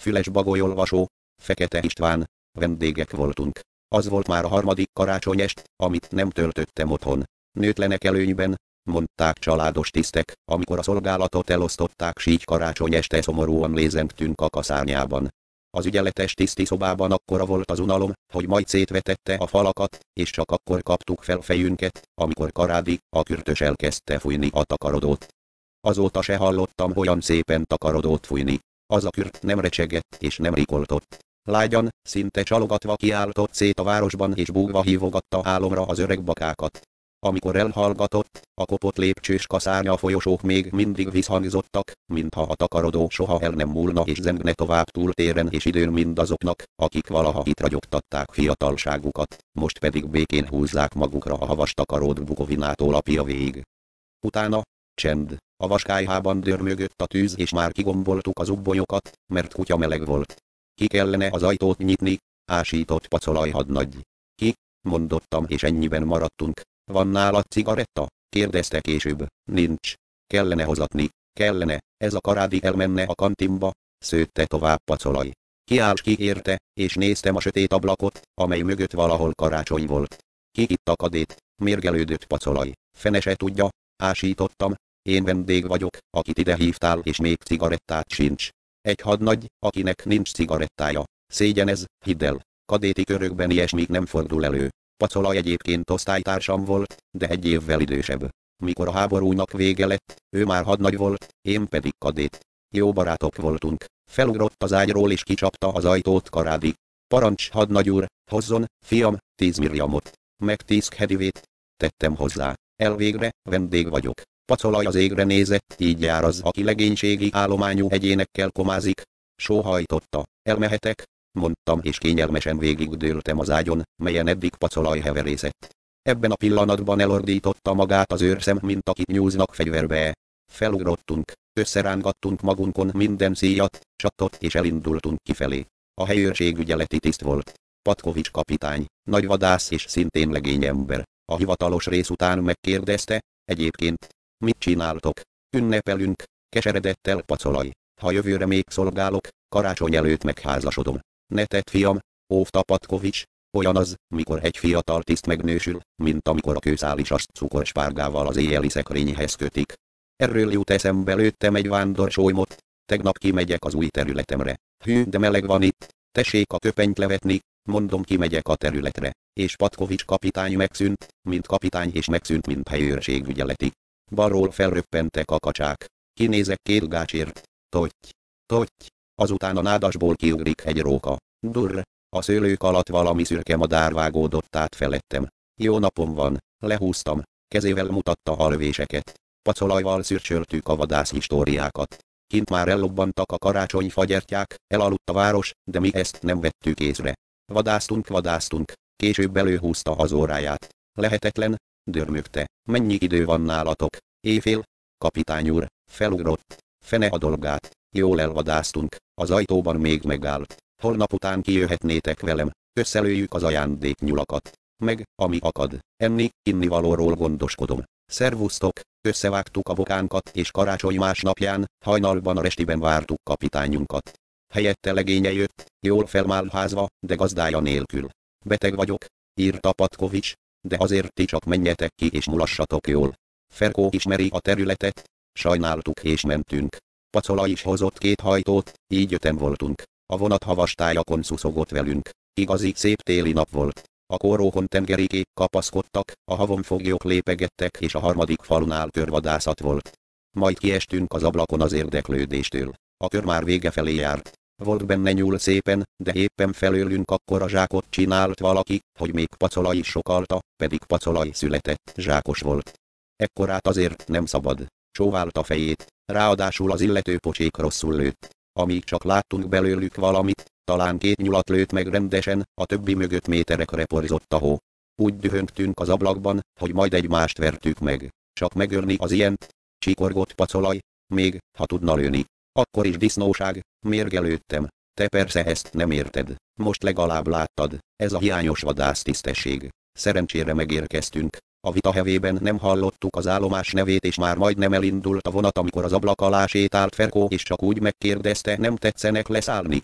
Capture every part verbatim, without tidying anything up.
Füles Bagolyolvasó, Fekete István, vendégek voltunk. Az volt már a harmadik karácsonyest, amit nem töltöttem otthon. Nőtlenek előnyben, mondták családos tisztek, amikor a szolgálatot elosztották, s így karácsony este szomorúan lézengtünk a kaszárnyában. Az ügyeletes tiszti szobában akkora volt az unalom, hogy majd szétvetette a falakat, és csak akkor kaptuk fel fejünket, amikor Karádi, a kürtös elkezdte fújni a takarodót. Azóta se hallottam olyan szépen takarodót fújni. Az a kürt nem recsegett és nem rikoltott. Lágyan, szinte csalogatva kiáltott szét a városban és búgva hívogatta álomra az öreg bakákat. Amikor elhallgatott, a kopott lépcsős kaszárnya folyosók még mindig visszhangzottak, mintha a takarodó soha el nem múlna és zengne tovább túltéren és időn mindazoknak, akik valaha itt ragyogtatták fiatalságukat, most pedig békén húzzák magukra a havas takarót Bukovinától a Piavéig. Utána, csend, a vaskályhában dörmögött a tűz és már kigomboltuk az ubbonyokat, mert kutya meleg volt. Ki kellene az ajtót nyitni, ásított Pacolaj hadnagy. Ki? Mondottam és ennyiben maradtunk. Van nálad cigaretta? Kérdezte később. Nincs. Kellene hozatni. Kellene. Ez a Karádi elmenne a kantinba, szőtte tovább Pacolaj. Kiálts ki érte, és néztem a sötét ablakot, amely mögött valahol karácsony volt. Ki itt a Kadét? Mérgelődött Pacolaj. Fene se tudja, ásítottam. Én vendég vagyok, akit ide hívtál és még cigarettát sincs. Egy hadnagy, akinek nincs cigarettája. Szégyenez, hidd el. Kadéti körökben ilyesmi nem fordul elő. Pacolaj egyébként osztálytársam volt, de egy évvel idősebb. Mikor a háborúnak vége lett, ő már hadnagy volt, én pedig kadét. Jó barátok voltunk. Felugrott az ágyról és kicsapta az ajtót Karádi. Parancs, hadnagy úr, hozzon, fiam, tíz mirjamot. Meg tíz khedivét. Tettem hozzá. Elvégre, vendég vagyok. Pacolaj az égre nézett, így jár az, aki legénységi állományú egyénekkel komázik. Sóhajtotta. Elmehetek? Mondtam és kényelmesen végigdőltem az ágyon, melyen eddig Pacolaj heverészett. Ebben a pillanatban elordította magát az őrszem, mint akit nyúznak fegyverbe. Felugrottunk, összerángattunk magunkon minden szíjat, csattot és elindultunk kifelé. A helyőrség ügyeleti tiszt volt. Patkovics kapitány, nagy vadász és szintén legényember. A hivatalos rész után megkérdezte, egyébként, mit csináltok? Ünnepelünk, keseredett el Pacolaj. Ha jövőre még szolgálok, karácsony előtt megházasodom. Ne tedd, fiam, óvta Patkovics, olyan az, mikor egy fiatal tiszt megnősül, mint amikor a kőszálisast cukorspárgával az éjjeli szekrényhez kötik. Erről jut eszembe, lőttem egy vándorsolymot, tegnap kimegyek az új területemre. Hű, de meleg van itt, tessék a köpenyt levetni, mondom, kimegyek a területre, és Patkovics kapitány megszűnt, mint kapitány és megszűnt, mint helyőrség ügyeleti. Balról felröppentek a kacsák. Kinézek két gácsért. Totty, totty. Azután a nádasból kiugrik egy róka. Durr, a szőlők alatt valami szürke madár vágódott át felettem. Jó napom van, lehúztam, kezével mutatta a lövéseket. Pacolajval szürcsöltük a vadász históriákat. Kint már ellobbantak a karácsonyfa gyertyák, elaludt a város, de mi ezt nem vettük észre. Vadásztunk, vadásztunk, később előhúzta az óráját. Lehetetlen, dörmögte. Mennyi idő van nálatok? Éjfél? Kapitány úr, felugrott. Fene a dolgát. Jól elvadásztunk, az ajtóban még megállt. Holnap után kijöhetnétek velem, összelőjük az ajándéknyulakat. Meg, ami akad, enni, innivalóról gondoskodom. Szervusztok, összevágtuk a bokánkat és karácsony másnapján, hajnalban a restiben vártuk kapitányunkat. Helyette legénye jött, jól felmálházva, de gazdája nélkül. Beteg vagyok, írta Patkovics, de azért ti csak menjetek ki és mulassatok jól. Ferkó ismeri a területet, sajnáltuk és mentünk. Pacolaj is hozott két hajtót, így öten voltunk. A vonat havas tájakon szuszogott velünk. Igazi szép téli nap volt. A kórókon tengerikék kapaszkodtak, a havonfoglyok lépegettek és a harmadik falunál körvadászat volt. Majd kiestünk az ablakon az érdeklődéstől. A kör már vége felé járt. Volt benne nyúl szépen, de éppen felőlünk akkora zsákot csinált valaki, hogy még Pacolaj is sokalta, pedig Pacolaj született zsákos volt. Ekkorát azért nem szabad. Csóválta fejét, ráadásul az illető pocsék rosszul lőtt. Amíg csak láttunk belőlük valamit, talán két nyulat lőtt meg rendesen, a többi mögött méterekre porzott a hó. Úgy dühöngtünk az ablakban, hogy majd egymást vertük meg. Csak megölni az ilyent, csikorgott Pacolaj, még, ha tudna lőni. Akkor is disznóság, mérgelődtem. Te persze ezt nem érted. Most legalább láttad, ez a hiányos vadász tisztesség. Szerencsére megérkeztünk. A vita hevében nem hallottuk az állomás nevét és már majdnem elindult a vonat, amikor az ablak alá sétált Ferkó és csak úgy megkérdezte, nem tetszenek leszállni.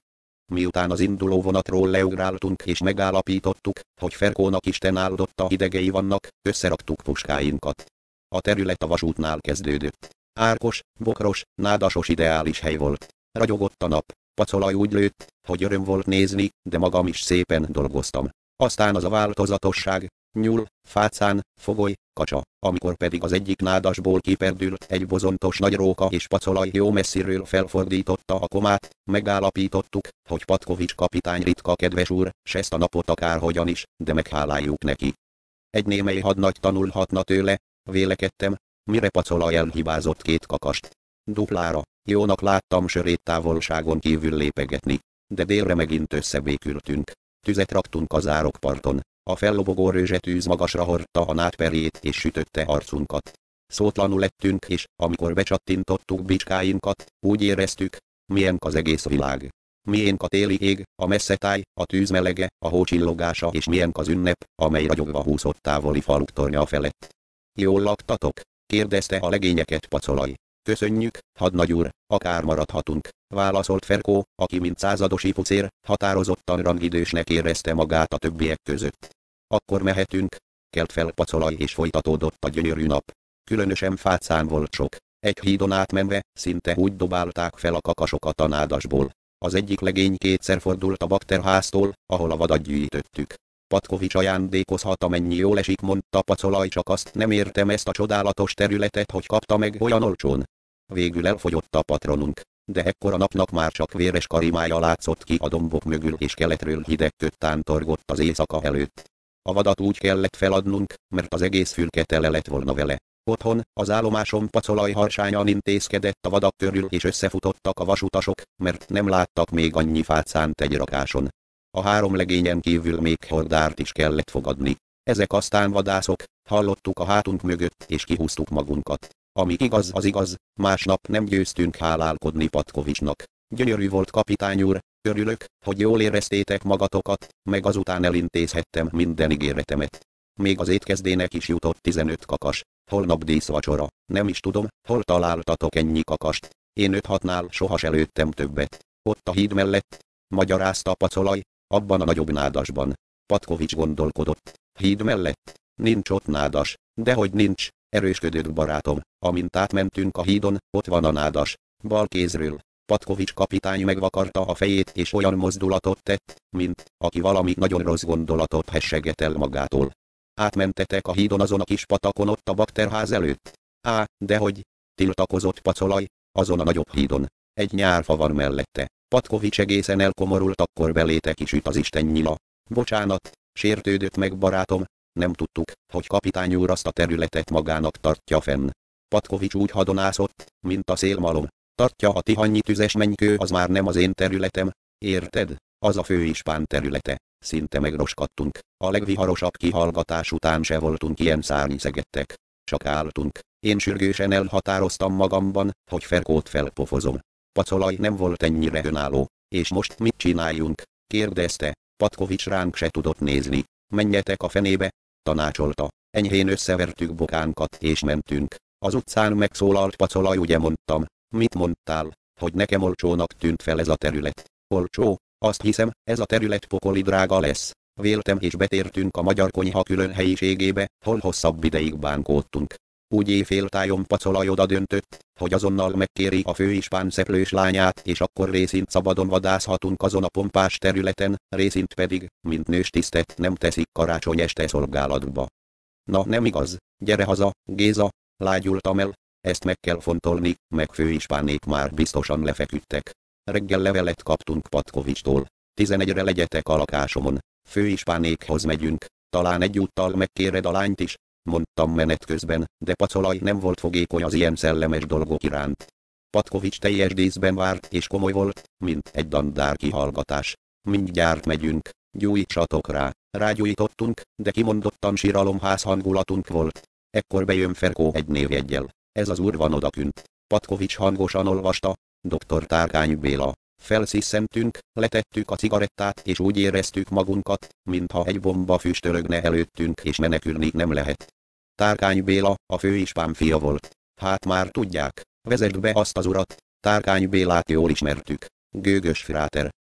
miután az induló vonatról leugráltunk és megállapítottuk, hogy Ferkónak Isten áldotta idegei vannak, összeraktuk puskáinkat. A terület a vasútnál kezdődött. Árkos, bokros, nádasos ideális hely volt. Ragyogott a nap, Pacolaj úgy lőtt, hogy öröm volt nézni, de magam is szépen dolgoztam. Aztán az a változatosság, nyúl, fácán, fogoly, kacsa, amikor pedig az egyik nádasból kiperdült egy bozontos nagy róka és Pacolaj jó messziről felfordította a komát, megállapítottuk, hogy Patkovics kapitány ritka kedves úr, s ezt a napot akárhogyan is, de megháláljuk neki. Egy némely hadnagy tanulhatna tőle, vélekedtem, mire Pacolaj elhibázott két kakast. Duplára, jónak láttam sörét távolságon kívül lépegetni, de délre megint összebékültünk. Tüzet raktunk az árokparton, a fellobogó rőzsetűz magasra hordta a nádperjét és sütötte arcunkat. Szótlanul lettünk és, amikor becsattintottuk bicskáinkat, úgy éreztük, milyenk az egész világ. Miénk a téli ég, a messze táj, a tűz melege, a hó csillogása és milyenk az ünnep, amely ragyogva húzott távoli faluk tornya felett. Jól laktatok? Kérdezte a legényeket Pacolaj. Köszönjük, hadnagy úr, akár maradhatunk, válaszolt Ferkó, aki mint százados ipucér, határozottan rangidősnek érezte magát a többiek között. Akkor mehetünk, kelt fel Pacolaj és folytatódott a gyönyörű nap. Különösen fácán volt sok. Egy hídon átmenve, szinte úgy dobálták fel a kakasokat a nádasból. Az egyik legény kétszer fordult a bakterháztól, ahol a vadat gyűjtöttük. Patkovics ajándékozhat, amennyi jól esik, mondta Pacolaj, csak azt nem értem, ezt a csodálatos területet hogy kapta meg olyan olcsón. Végül elfogyott a patronunk, de ekkor a napnak már csak véres karimája látszott ki a dombok mögül és keletről hideg kött tántorgott az éjszaka előtt. A vadat úgy kellett feladnunk, mert az egész fülke tele lett volna vele. Otthon, az állomáson Pacolaj harsányan intézkedett a vadak körül és összefutottak a vasutasok, mert nem láttak még annyi fácánt egy rakáson. A három legényen kívül még hordárt is kellett fogadni. Ezek aztán vadászok, hallottuk a hátunk mögött és kihúztuk magunkat. Ami igaz, az igaz, másnap nem győztünk hálálkodni Patkovicsnak. Gyönyörű volt, kapitány úr, örülök, hogy jól éreztétek magatokat, meg azután elintézhettem minden ígéretemet. Még az étkezdének is jutott tizenöt kakas, holnap díszvacsora, nem is tudom, hol találtatok ennyi kakast. Én öt-hatnál sohas előttem többet. Ott a híd mellett, magyarázta Pacolaj, abban a nagyobb nádasban. Patkovics gondolkodott. Híd mellett? Nincs ott nádas. Dehogy nincs, erősködött barátom. Amint átmentünk a hídon, ott van a nádas. Bal kézről. Patkovics kapitány megvakarta a fejét és olyan mozdulatot tett, mint aki valami nagyon rossz gondolatot hesseget el magától. Átmentetek a hídon azon a kis patakon ott a bakterház előtt? Á, dehogy, tiltakozott Pacolaj, azon a nagyobb hídon. Egy nyárfa van mellette. Patkovics egészen elkomorult, akkor belétek is üt az Isten nyila. Bocsánat, sértődött meg barátom, nem tudtuk, hogy kapitány úr azt a területet magának tartja fenn. Patkovics úgy hadonászott, mint a szélmalom. Tartja a tihannyi tüzes mennykő, az már nem az én területem, érted? Az a főispán területe. Szinte megroskadtunk. A legviharosabb kihallgatás után se voltunk ilyen szárnyszegettek. Csak álltunk. Én sürgősen elhatároztam magamban, hogy Ferkót felpofozom. Pacolaj nem volt ennyire önálló. És most mit csináljunk? Kérdezte. Patkovics ránk se tudott nézni. Menjetek a fenébe, tanácsolta. Enyhén összevertük bokánkat és mentünk. Az utcán megszólalt Pacolaj, ugye mondtam. Mit mondtál? Hogy nekem olcsónak tűnt fel ez a terület. Olcsó? Azt hiszem, ez a terület pokoli drága lesz. Véltem, és betértünk a magyar konyha külön helyiségébe, hol hosszabb ideig bánkódtunk. Úgy éjféltájon Pacolaj oda döntött, hogy azonnal megkéri a főispán szeplős lányát, és akkor részint szabadon vadászhatunk azon a pompás területen, részint pedig, mint nőstisztet nem teszik karácsony este szolgálatba. Na, nem igaz, gyere haza, Géza, lágyultam el, ezt meg kell fontolni, meg főispánék már biztosan lefeküdtek. Reggel levelet kaptunk Patkovicstól. Tizenegyre legyetek a lakásomon. Főispánékhoz megyünk, talán egyúttal megkéred a lányt is, mondtam menet közben, de Pacolaj nem volt fogékony az ilyen szellemes dolgok iránt. Patkovics teljes díszben várt és komoly volt, mint egy dandár kihallgatás. Mindjárt megyünk, gyújtsatok rá. Rágyújtottunk, de kimondottan síralomház hangulatunk volt. Ekkor bejön Ferkó egy névjeggyel. Ez az úr van odakünt. Patkovics hangosan olvasta. doktor Tárkány Béla. Felsziszentünk, letettük a cigarettát és úgy éreztük magunkat, mintha egy bomba füstölögne előttünk és menekülni nem lehet. Tárkány Béla a főispán fia volt. Hát már tudják, vezesd be azt az urat. Tárkány Bélát jól ismertük. Gőgös fráter,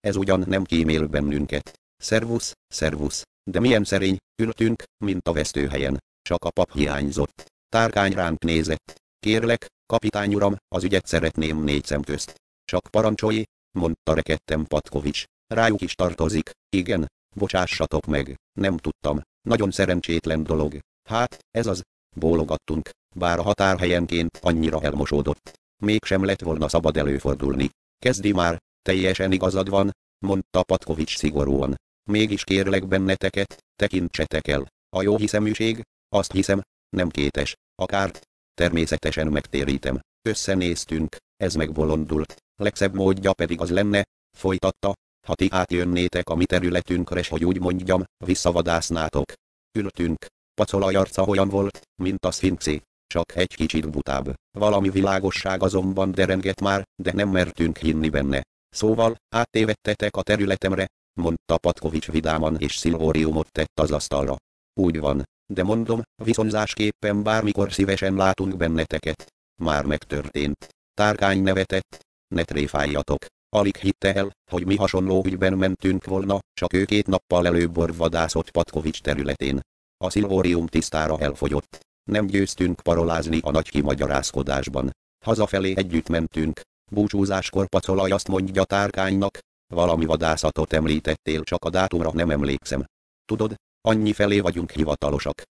ez ugyan nem kímél bennünket. Szervusz, szervusz, de milyen szerény, ültünk, mint a vesztőhelyen. Csak a pap hiányzott. Tárkány ránk nézett. Kérlek, kapitány uram, az ügyet szeretném négy szem közt. Csak parancsolj, mondta rekedtem Patkovics. Rájuk is tartozik, igen, bocsássatok meg, nem tudtam, nagyon szerencsétlen dolog. Hát, ez az, bólogattunk, bár a határhelyenként annyira elmosódott. Mégsem lett volna szabad előfordulni. Kezdi már, teljesen igazad van, mondta Patkovics szigorúan. Mégis kérlek benneteket, tekintsetek el. A jó hiszeműség, azt hiszem, nem kétes, akár, természetesen megtérítem. Összenéztünk, ez megbolondult. Legszebb módja pedig az lenne, folytatta, ha ti átjönnétek a mi területünkre, s hogy úgy mondjam, visszavadásznátok. Ültünk. Pacolaj arca olyan volt, mint a szfinxé, csak egy kicsit butább. Valami világosság azonban derengett már, de nem mertünk hinni benne. Szóval, áttévedtetek a területemre, mondta Patkovics vidáman és szilvóriumot tett az asztalra. Úgy van, de mondom, viszonzásképpen bármikor szívesen látunk benneteket. Már megtörtént. Tárkány nevetett. Ne tréfáljatok. Alig hitte el, hogy mi hasonló ügyben mentünk volna, csak ő két nappal előbb orvadászott Patkovics területén. A szilvórium tisztára elfogyott. Nem győztünk parolázni a nagy kimagyarázkodásban. Hazafelé együtt mentünk. Búcsúzáskor Pacolaj azt mondja Tárkánynak, valami vadászatot említettél, csak a dátumra nem emlékszem. Tudod, annyi felé vagyunk hivatalosak,